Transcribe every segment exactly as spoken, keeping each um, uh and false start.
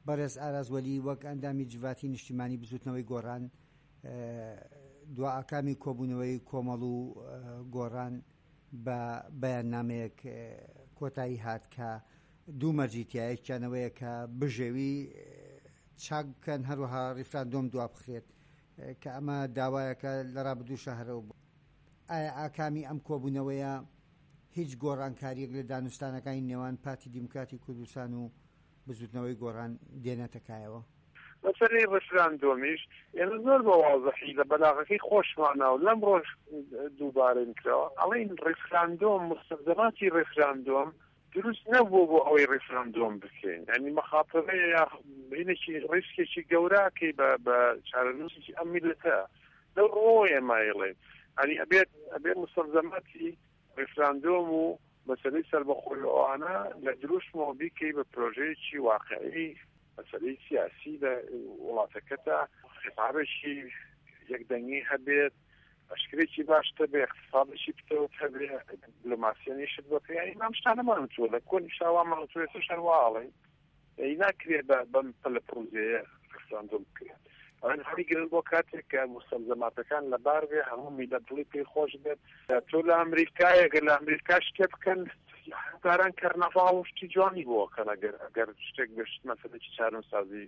بەڕێز ئارازوەلی وەک ئەندامی جڤاتی نیشتیمانی بزوتنەوەی گۆڕان دوا ئاکامی کۆبوونەوەی کۆمەڵ و گۆڕان بە بەیاننامەیەک کۆتایی هات کە دوو مەرجیتیایەکیانەوەیە کە بژێوی چاک بکەن هەروەها ڕیفراندۆم دوا بخرێت کە ئەمە داوایەکە لە ڕابردوو شەهرەوە بوو. ئایا ئاکامی ئەم کۆبوونەوەیە هیچ گۆڕانکاریەک لە دانوستانەکانی نێوان پارتی دیموکراتی کوردستان و بزوتنەوەی گۆڕان دێنێتەکایەوە؟ مەسەلەی ڕێفراندۆمیش ئێمە زۆر بە واضحی لە بەلاغەکەی خۆشمانەوە لەم ڕۆژ دووبارەن کراوە ئەڵێن ڕێفراندۆم مستەلزەماتی ڕێفراندۆم دروست نەبوو بۆ ئەوەی ڕێفراندۆم بکەین، ینی مەخاتەبەیە بینێکی ڕیسکێکی گەوراکەی بە چارەنووسێکی ئەم میلەتە لەو ڕۆ ئێمایڵێ ینی ئەبێت ئەبێت مستەلزەماتی ڕێفراندۆم و مەسەلەی سەربەخۆیەوانە لە دروستمەوە بیکەی بە پرۆژەیەکی واقعی مەسەلەی سیاسی لە وڵاتەکەتە خطابێکی یەکدەنگی هەبێت ئەشکرێکی باشتە بێ اقتصادێکی پتەوت هەبێ دیپلۆماسیەنیشت بە پێیانی مام شتانەمانتووە لە کۆنی شاوامانتوێتشان واڵێ ئەی ناکرێت بەم پلە پرۆژەیە ڕێفراندۆم بکرێت ئەوەن هەری گرن بۆ کاتێک کە مستەلزەماتەکان لەبار بێ هەموو میلەت دڵی پێی خۆش بێت تۆ لە ئەمریکایە گەر لە ئەمریکا شتێ بکەن داران کەرنەڤاڵ و شتی جوانی بۆکەن ئەگەر ئەگەر شتێک گەشت مەسەلەی چارەسازی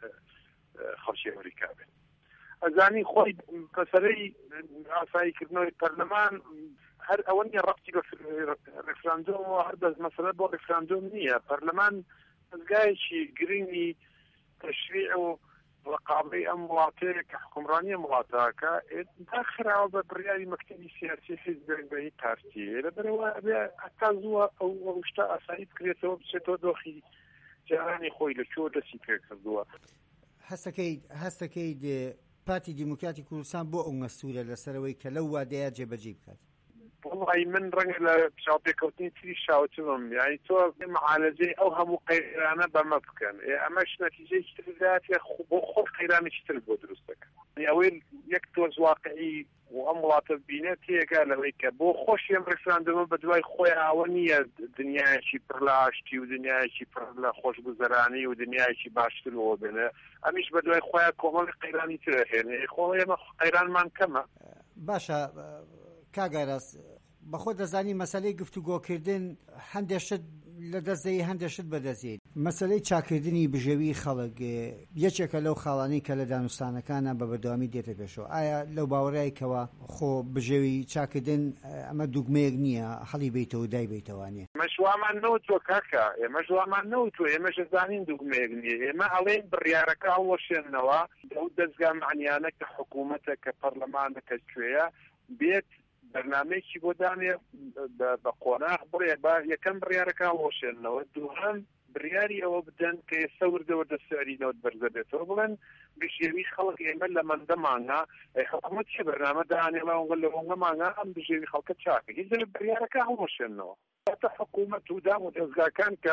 خەڵکی ئەمریکا بێت. ئەزانی خۆی مەسەلەی ئاساییکردنەوەی پەرلەمان هەر ئەوە نیە ڕەبتی بە ڕێفراندۆمەوە هەر بەس مەسەلە بۆ ڕێفراندۆم نییە. پەرلەمان دەستگایەکی گرنگی تەشریع و ڕقابەی ئەم وڵاتەیە کە حکومڕانی ئەم وڵاتەکە داخراوە بە بڕیاری مەکتەبی سیاسی حیزبی پارتی لەبەرەوە ئەبێ هەتا زووە ئەو شتە ئاسایی بکرێتەوە بچێتەوە دۆخی جارانی خۆی لە کۆ دەستی پێ کردووە. هەستەکەی هەستەکەی پارتی دیموکراتی کوردستان بۆ ئەو مەسئولە لەسەرەوەی کە لەو وادەیە جێبەجێ بکات؟ والله من ڕەنگە لە چاوپێکەوتنی تری شاوتم یعنی تۆ معالەجەی ئەو هەموو قەیرانە بەمە بکەن ئەمەش نەتیجەی ترات بۆ خۆ قەیرانێکی تر بۆ دروست دەکەن ئەوەی یەک تۆز واقعی و ئەم وڵاتە بینێت تێگا لەوەی کە بۆ خۆشی ئەم ڕێفراندۆمە بە دوای خۆی ئاوە نییە دنیایەکی پڕ لە ئاشتی و دنیایەکی پڕ لە خۆشگوزەرانی و دنیایەکی باشترەوە بێنێ ئەمیش بە دوای خۆیان کۆمەڵی قەیرانی ترە هێنێ خۆ ئێمە قەیرانمان کەمە. باشە کاگاراس بەخۆ دەزانی مەسەلەی گفتوگۆکردن هەندێک شت لە دەستدەی هەندێک شت بەدەستێت. مەسەلەی چاکردنی بژێوی خەڵک یەکێکە لەو خاڵانەی کە لە دانوستانەکانە بە بەردەوامی دێتە پێشەوە. ئایا لەو باوەڕایکەوە خۆ بژێوی چاکردن ئەمە دوگمەیەک نییە هەڵی بیتەوە دای بیتەوانێ؟ مەشوامان نەوتوە کاکە ئێمە ژوامان نەوتوە ئێمە شەزانین دوگمەیەک نییە ئێمە ئەڵێن بڕیارەکە هەڵوەشێننەوە ئەو دەستگا معنیانە کە حکوومەتە کە پەرلەمانە کە کوێیە بێت بەرنامەیەکی بۆ دانێ بە قۆناغ بڕێ با یەکەم بڕیارەکە هەڵوەشێننەوە دووهەم بڕیاری ئەوە بدەن کە ئێستا وردەوە دەستیاریەوە بەرزە بێتەوە بڵێن بژێوی خەڵک ئێمە لە مەندە مانگا حکوومەت چه بەرنامە دانێڵەوە لە وەنگە مانگا ئەم بژێوی خەڵکە چاکە هیچ بڕیارەکە هەڵوەشێننەوە تا حکوومەت و دام و دەستگاکان کە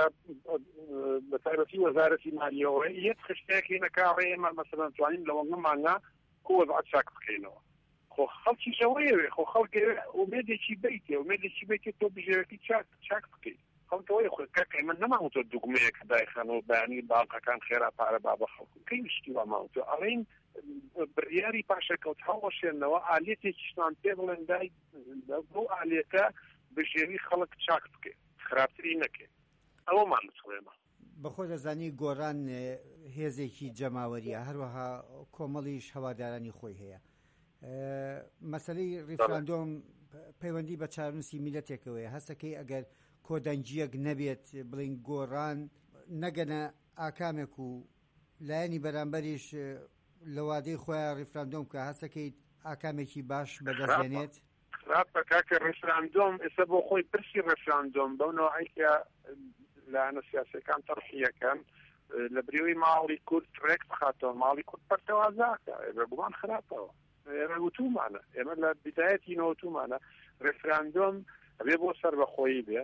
بە تایبەتی وەزارەتی مالیەوە یەک خشتێکی نەکاڕێ ئێمە مەسەلەن توانین لە وەنگە مانگا وەزعەت چاک بکەینەوە. خۆ خەڵکی ژەوەیەوێ خۆ خەڵک ئومێدێکی بیتێ ئومێدێکی بیتێ تۆ بژێوەکی چاک چاک بکەیت خەڵکەوەی خۆی کاکەی من نەماوتۆ دوگمەیەک دایخەنەوە بەیانی باڵقەکان خێرا پارە با بە خەڵکو کەی شتیوە ماوتۆ ئەڵێن بڕیاری پاشەکەوت هەڵوەشێننەوە ئالێتێکیشتان پێ بڵێن دای بۆ ئالێتە بژێوی خەڵک چاک بکەیت خراپتری نەکەێت ئەوەمان بچڵێمە. بەخۆ دەزانی گۆڕان هێزێکی جەماوەریە هەروەها کۆمەڵیش هەوادارانی خۆی هەیە. مەسەلەی ڕیفراندۆم پەیوەندی بە چارەنووسی میلەتێکەوەیە هەستەکەی ئەگەر کۆدەنجیەک نەبێت بڵین گۆڕان نەگەنە ئاکامێک و لایەنی بەرامبەریش لە وادەی خۆیان ڕیفراندۆم کە هەستەکەی ئاکامێکی باش بەدەستێنێت خراپە کاکە ڕیفراندۆم ئێستا بۆ خۆی پرسی ڕیفراندۆم بەو نوعیکە لایەنە سیاسیەکان تەڕحیەکەن لە بریوی ماڵی کورد ڕێک بخاتەوە ماڵی کورد پەرتەوازاکە بەگومان خراپەوە ئێمە وتومانە ئێمە لە بدایەتی نەوتومانە ڕێفراندۆم ئەبێ بۆ سەر بەخۆیی بێ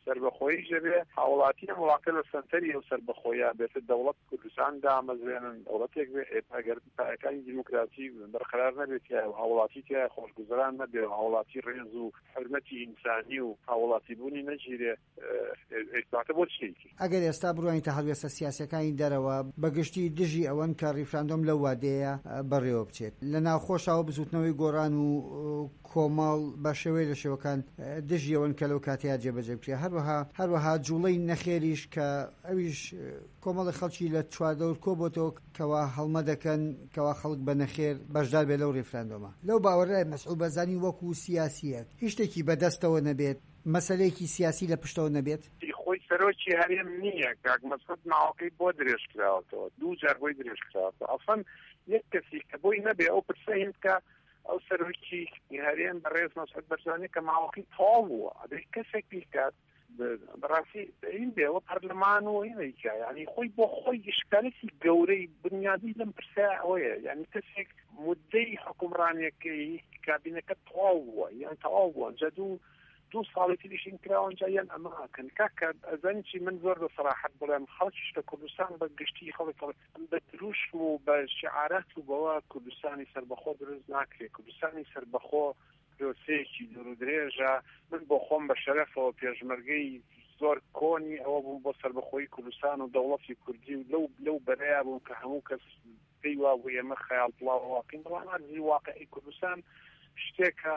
سربەخۆیی ژەبێ هاوڵاتی وڵاتە لە سنتەری ئەو سربەخۆیە بێتە دەوڵەت کوردستان دامەزێنن دەوڵەتێک بێ ئێپاگەر پایەکانی دیموکراسی بەرقرار نەبێت یا هاوڵاتی تیا خۆشگوزەران نەبێ هاوڵاتی ڕێز و حرمەتی ئینسانی و هاوڵاتی بوونی نەگیرێ ئێستاتە بۆ چیەکی ئەگەر ئێستا بڕوانی تا هەڵوێستە سیاسەکانی دەرەوە بەگشتی دژی ئەوەن کە ڕیفراندۆم لەو وادەیە بەڕێوە بچێت لە ناوخۆشەوە بزوتنەوەی گۆڕان و کۆمەڵ بە شێوەی لە شێوەکان دژی ئەوەن کە لەو کاتەیە جێبەجێ بکرێت هەروەها هەروەها جوڵەی نەخێریش کە ئەویش کۆمەڵی خەڵکی لە چواردەور کۆبۆتەوە کەوا هەڵمە دەکەن کەوا خەڵک بە نەخێر بەشدار بێ لەو ڕیفراندۆمە لەو باوەڕای مەسعود بەرزانی وەکو سیاسیەک هیچ شتێکی بەدەستەوە نەبێت مەسەلەیەکی سیاسی لە پشتەوە نەبێت خۆی سەرۆکی هەرێم نییە کاک مەسعود ماوەکەی بۆ درێژ کراوەتەوە دوو جار بۆی درێژ کراوەتەوە ئەسڵەن یەک کەسی کە بۆی نەبێ ئەو پرسە هێن کە ئەو سەرۆکی هەرێم بەڕێز مەسعود بەرزانی کە ماوەکەی تەواو بووە ئەبێ کەسێک بیکات بەڕاستی این بێەوە پەرلەمان و هینەیکە یعنی خۆی بۆ خۆی ئیشکالێکی گەورەی بنیادی لەم پرسە ئەوەیە یعنی کەسێک مودەی حکومڕانیەکەی کابینەکە تەواو بووە یان تەواو بووە ئەنجا دوو دوو ساڵی تریشین کراوەنجا یان ئەماکەن کاکە ئەزانی چی من زۆر بە سەراحەت بڵێم خەڵکیش لە کوردستان بە گشتی خەڵک بە دروشم و بە شعارات و بەوە کوردستانی سربەخۆ دروست ناکرێت کوردستانی سربەخۆ پرۆسەیەکی دوور و درێژە من بۆ خۆم بە شەرەفەوە پێشمەرگەی زۆر کۆنی ئەوە بووم بۆ سربەخۆی کوردستان و دەوڵەتی کوردی و لەو لەو بەرەیە بووم کە هەموو کەس پێی وا بوو ئێمە خەیاڵ بڵاوواقین بەڵام هەرزی واقعی کوردستان شتێکە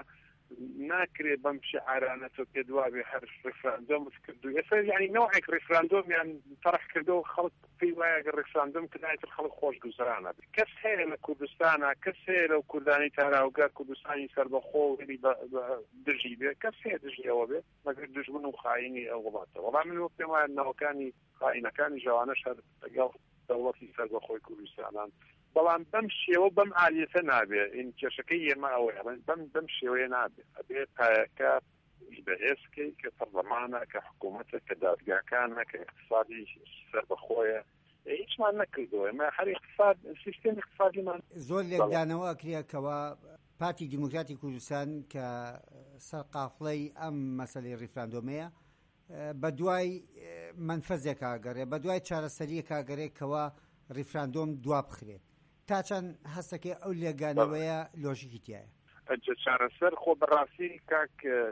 ناکرێت بەم شعارانە تۆ پێ دوابێ هەر ڕیفراندۆمت کردو ئێستا یعنی نەوەیەک ڕیفراندۆمیان تەرح کردەوە خەڵک پێی وایە گە ڕیفراندۆم کردایتر خەڵک خۆشگوزەرانە بێت کەس هەیە لە کوردستانە کەس هەیە لەو کوردانی تاراوگار کوردستانی سەربەخۆ وێری دژی بێ کەس هەیە دژی ئەوە بێت مەگەر دژمن و خاینی ئەو وڵاتە وەڵام من وەک پێم وایە ناوەکانی خاینەکانی ژەوانەش هەر لەگەڵ دەوڵەتی سەربەخۆی کوردستانان بەڵام بەم شێوە بەم ئالیەتە نابێ این کێشەکەی ئێمە ئەوەیە بەم بەم شێوەیە نابێ ئەبێ پایەکە بەهێزکەی کە پەرلەمانە کە حکوومەتە کە دادگاکانە کە اقتصادی سەربەخۆیە هیچمان نەکردەوە ئێمە هەر اقتصاد سیستەم اقتصادیمان زۆر لێکدانەوە ئەکرێکەوە پارتی دیموکراتی کوردستان کە سەرقافڵەی ئەم مەسەلەی ڕیفراندۆمەیە بە دوای منفەزێک کاگەڕێ بە دوای چارەسەریە کاگەڕێکەوە ڕیفراندۆم دوا بخرێت تا چەند هەستەکەی ئەو لێگانەوەیە لۆژیکی تایە ئەجە چارەسەر خۆ بەڕاستی کاک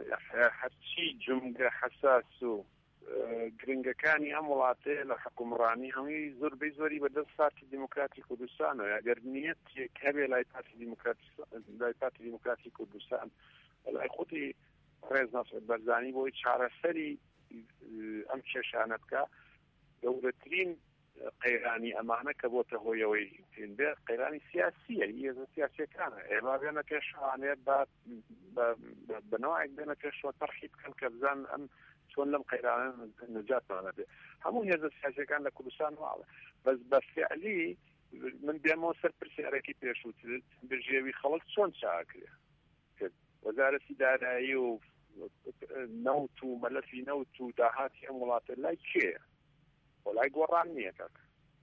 هەرچی جمگە حەساس و گرنگەکانی ئەم وڵاتەیە لە حکومڕانی هەمووی زۆربەی زۆری بەدەست پارتی دیموکراتی کوردستانەوە ئەگەر نیەتێک هەبێ لای پارتی دیموکراتی لای پارتی دیموکراتی کوردستان لای خودی ڕێز مەسعود بەرزانی بۆی چارەسەری ئەم کێشانە بکە گەورەترین قەیرانی ئەمانە کە بۆتە هۆیەوەی بێ قەیرانی سیاسیە هێزە سیاسیەکانە ئێمە بێنە پێشوانێت بنەوەیەک بێنە پێشەوە تەرخی بکەن کە بزان ئەم چۆن لەم قەیرانە نەجاتمانە بێ هەموو هێزە سیاسیەکان لە کوردستان واڵە بەس بە فعلی من بێمەوە سەر پرسیارێکی پێشووترت بژێوی خەڵک چۆن چاکرێ وەزارەتی دارایی و نەوت و مەلەفی نەوت و داهاتی ئەم وڵاتە لای کێیە وڵای گۆڕان نییە کاکە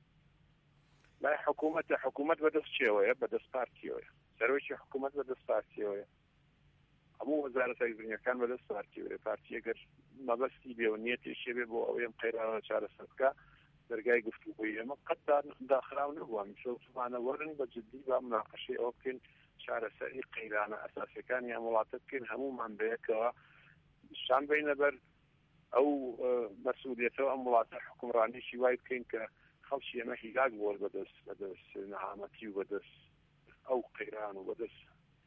لای حکوومەتە حکوومەت بەدەست چێوەیە بەدەست پارتیەوەیە سەرۆکی حکوومەت بەدەست پارتیەوەیە هەموو وەزارەتە گرنگەکان بەدەست پارتیەوەیە پارتی ئەگەر مەبەستی بێ و نیەتێکی بێ بۆ ئەوەی ئەم قەیرانە چارەسەر بکە دەرگای گفتوگۆیی ئێمە قەت داخراو نەبووە میشەوتمانە وەرن بە جددی با مناقەشەی ئەوە بکەین چارەسەری قەیرانە ئەساسیەکانی ئەم وڵاتە بکەین هەموومان بەیەکەوە شان بینە بەر ئەو مەسئولیەتەوە ئەم وڵاتە حکومڕانیشی وای بکەین کە خەڵکی ئێمە هیلاک بۆر بەدەست بەدەست نەهامەتی و بەدەست ئەو قەیران و بەدەست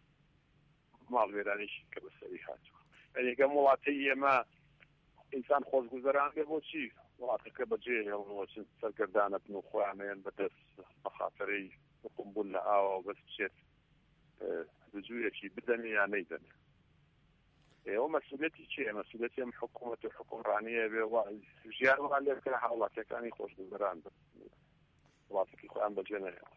ماڵوێرانیشی کە بەسەری هاتووە ئەگەم وڵاتەی ئێمە ئینسان خۆشگوزەران بێ بۆچی وڵاتەکە بەجێ هێڵنەوەچن سەرگەردانە بن و خۆیانەیەن بەدەست بەخاتەرەی قمبول لە ئاوە بەس بچێت دجوویەکی بدەنێ یان نەیدەنێ ئێوە مەسئولەتی چیە مەسئولەتی ئەم حکوومەت و حکومڕانیە بێ ژیان وڵات لێبکە هاوڵاتیەکانی خۆشگوزەران بن وڵاتێکی خۆیان بەجێ نەهێڵن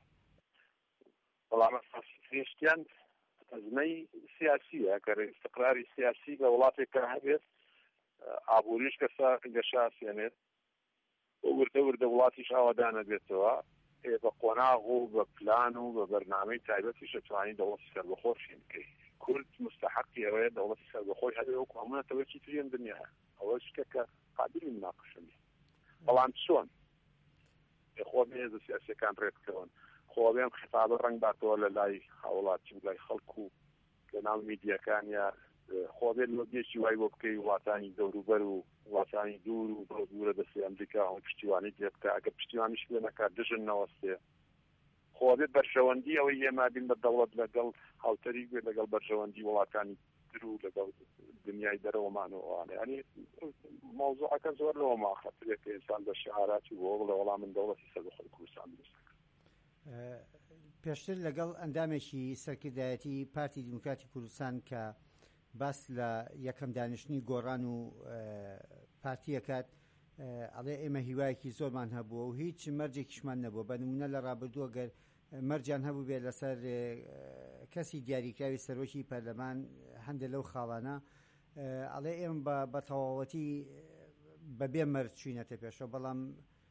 بەڵام هێشتیان ئەزمەی سیاسیە کە استقراری سیاسی لە وڵاتێکە هەبێت ئابووریش کەسا گەشاسێنێت وردە وردە وڵاتیش ئاوادانە بێتەوە بە قۆناغ و بە پلان و بە بەرنامەی تایبەتیش دەتوانین دەوڵەتی سەربەخۆشی بکەین کورد مستحقی ئەوەیە دەوڵەتی سەربەخۆی هەبێ وەکو هەموو نەتەوەیەکی تریان دنیا ئەوە شتێکە قابلی مناقشە نیە بەڵام چۆن خۆ بێز سیاسیەکان ڕێبکەون خۆ بێم خطابە ڕەنگ باتەوە لە لای هاوڵاتی و لای خەڵکو و لە ناو میدیەکان یا خۆ بێت لۆبیێکی وای بۆ بکەی وڵاتانی دەوروبەر و وڵاتانی دوور و بۆ دوورە دەستی ئەمریکا و پشتیوانی لێ بکە ئەگە پشتیوانیش لێ نەکات دژن نەوەستێ خۆ بێت بەرژەوەندی ئەوەی ئێمە بین بە دەوڵەت لەگەڵ هاوتەری بێت لەگەڵ بەرژەوەندی وڵاتانی تر و لەگەڵ دنیای دەرەوەمانەوەوانێ ینی مۆزوعەکە زۆر لەوە ماخەترێت کە ئینسان بە شعاراتی بۆ لە وەڵام من دەوڵەتی سەربەخۆی کوردستان دروست پێشتر لەگەڵ ئەندامێکی سەرکردایەتی پارتی دیموکراتی کوردستان کە باس لە یەکەم دانیشتنی گۆڕان و پارتیەکات ئەڵێ ئێمە هیوایەکی زۆرمان هەبووە و هیچ مەرجێکیشمان نەبووە بە نمونە لە ڕابردووە گەر مەرجان هەبوو بێت لەسەر کەسی دیاریکراوی سەرۆکی پەرلەمان هەندێک لەو خاڵانە ئەڵێ ئێمە بە تەواوەتی بەبێ مەرج چوینەتە پێشەوە بەڵام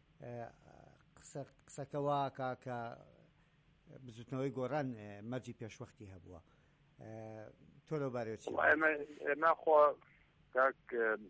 قسەکەوا کە بزوتنەوەی گۆڕان مەرجی پێشوەختی هەبووە تۆ لەو بارەوە چی ئێمە خۆ کاک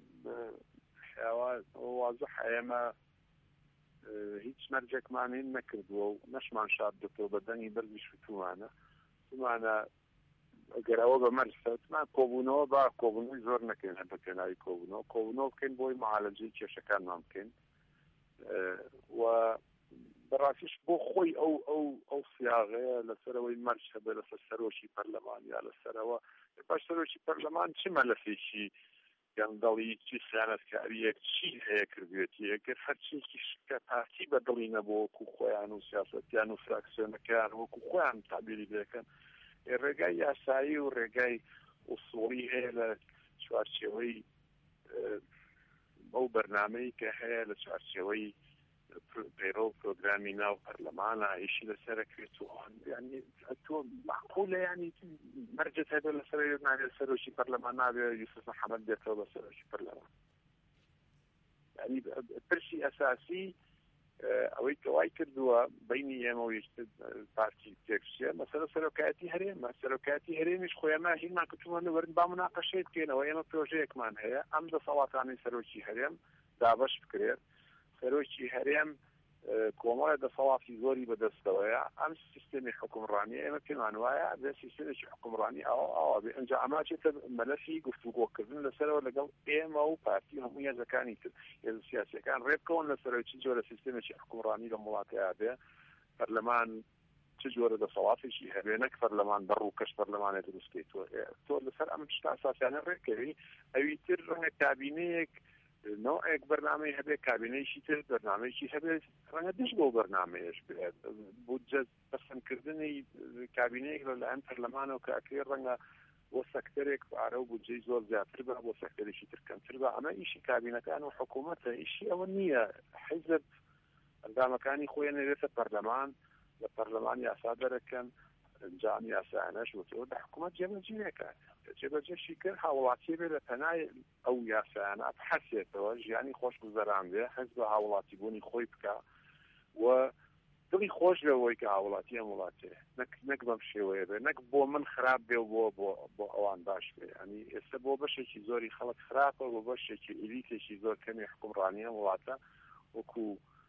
واضح ئێمە هیچ مەرجێکمان هین نەکردووە و نەشمان شاد دەتەوە بە دەنگی بەرزی شوتومانە تومانە ئەگەر ئەوە بە مەرجمان کۆبوونەوە با کۆبوونەوەی زۆر نەکەین هەر بە پێناوی کۆبوونەوە کۆبوونەوە بکەین بۆی معالەجەی کێشەکانمان بکەین و بەڕاستیش بۆ خۆی ئەو ئەو ئەو سیاغەیە لەسەرەوەی مەرج هەبێ لەسەر سەرۆکی پەرلەمان یا لەسەرەوە باش سەرۆکی پەرلەمان چ مەلەفێکی گەندەڵی چی خیانەتکاریەک چی هەیە کردوێتی ئەگەر هەرچێکی کە پارتی بەدڵی نەبوو وەکو خۆیان و سیاسەتیان و فراکسیۆنەکان وەکو خۆیان تابیری دەکەن ڕێگای یاسایی و ڕێگای ئوسوڵی هەیە لە چوارچێوەی ئەو بەرنامەی کە هەیە لە چوارچێوەی پەیڕۆ پرۆگرامی ناو پەرلەمانە ئیشی لەسەرەکرێت و ینی تۆ معقولە ینی مەرجت هەبێت لەسەر نابێت سەرۆکی پەرلەمان نابێت یوسف محەمەد بێتەوە بە سەرۆکی پەرلەمان ینی پرسی ئەساسی ئەوەی کەوای کردووە بینی ئێمە و پارتی تێکچیە مەسەلە سەرۆکایەتی هەرێمە سەرۆکایەتی هەرێمیش خۆیانە هینمان کردووە وەرن با مناقەشەی بکەینەوە ئێمە پرۆژەیەکمان هەیە ئەم دەسەڵاتانی سەرۆکی هەرێم دابەش بکرێت سەرۆکی هەرێم کۆمەڵە دەسەڵاتی زۆری بەدەستەوەیە ئەم سیستەمی حکومڕانی ئێمە پێمان وایە بێ سیستەمێکی حکومڕانی ئەوە ئەوە بێ ئەنجا ئەماچێتە مەلەفی گفتوگۆکردن لەسەرەوە لەگەڵ ئێمە و پارتی هەموو هێزەکانی تر هێز سیاسیەکان ڕێبکەون لەسەرەوەی جۆرە سیستەمێکی حکومڕانی لە وڵاتەیە بێ پەرلەمان چ جۆرە دەسەڵاتێکی هەبێ نەک پەرلەمان بەڕوو کەش پەرلەمانێ دروستکەیتوە تۆ لەسەر ئەم شتا ئاساسیانە ڕێکەوی ئەوی تر ڕەنگە کابینەیەک نوعێک بەرنامەی هەبێت کابینەیەکی تر بەرنامەیەکی هەبێت ڕەنگە دش بۆ بەرنامەیەش بێت بودجە پەسەندکردنی کابینەیەک لەلایەن پەرلەمانەوە کە ئەکرێ ڕەنگە بۆ سەکتەرێک پارە و بودجەی زۆر زیاتر بە بۆ سەکتەرێکی تر کەمتر بە ئەمە ئیشی کابینەکان و حکوومەتە ئیشی ئەوە نییە حیزب ئەندامەکانی خۆیان نوێتە پەرلەمان لە پەرلەمان یاسا دەرەکەن ئەنجام یاسایانەش وتەوە لە حکوومەت جێبەجێەکە جێبەجێشی کرد هاوڵاتی بێ لە پەنای ئەو یاسایانە بحەسێتەوە ژیانی خۆش گوزەران بێ حەز بە هاوڵاتی بوونی خۆی بکە و دڵی خۆش بێەوەی کە هاوڵاتی ئەم وڵاتێ نەک بەم شێوەیە بێ نەک بۆ من خراپ بێ بۆ بۆ ئەوان باش بێ ینی ئێستا بۆ بەشێکی زۆری خەڵک خراپە بۆ بەشێکی ئیلیتێکی زۆر کەمی حکومڕانی ئەم وڵاتە وەکو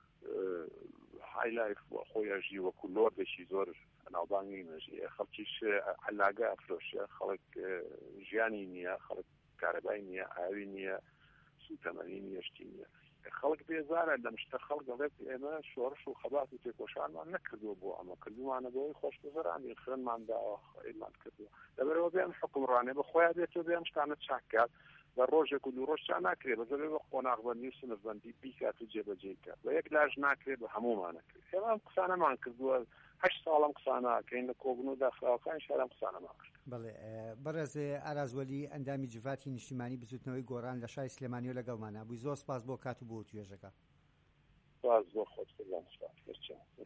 هایلایف خۆیژی وەکو لۆردێکی زۆر ناوبانگی نژیە خەڵکیش علاگە ئەفرۆشە خەڵک ژیانی نییە خەڵک کارەبای نییە ئاوی نییە سوتەمەنی نیەشتی نییە خەڵک بێزارە لەم شتە خەڵک دەڵێت ئێمە شۆڕش و خەبات و تێکۆشانمان نەکردووە بۆ ئەمە کردومانە بۆی خۆش گوزەرانی خوێنمان داوە خۆیمان کردووە لەبەرەوە بێم حکومڕانێ بەخۆیان بێتەوە بێم شتانە چاکات بە ڕۆژێک و دوو ڕۆژ چا ناکرێت بەزەبێ بە قۆناغبەندی و سنفبەندی بیکات و جێبەجێکات بە یەک لاژ ناکرێت بە هەمومانەکرێت ئێمە ئەم قسانەمان کردووە هەشت ساڵم قسانەکەین لە کۆبوون و داخراوەکان شارم قسانەمان کرد. بەڵێ بەڕێز ئاراز وەلی ئەندامی جڤاتی نیشتیمانی بزوتنەوەی گۆڕان لە شای سلێمانی و لەگەڵمانە بووی زۆر سپاس بۆ کات و بۆ توێژەکە. سپاس بۆ خۆت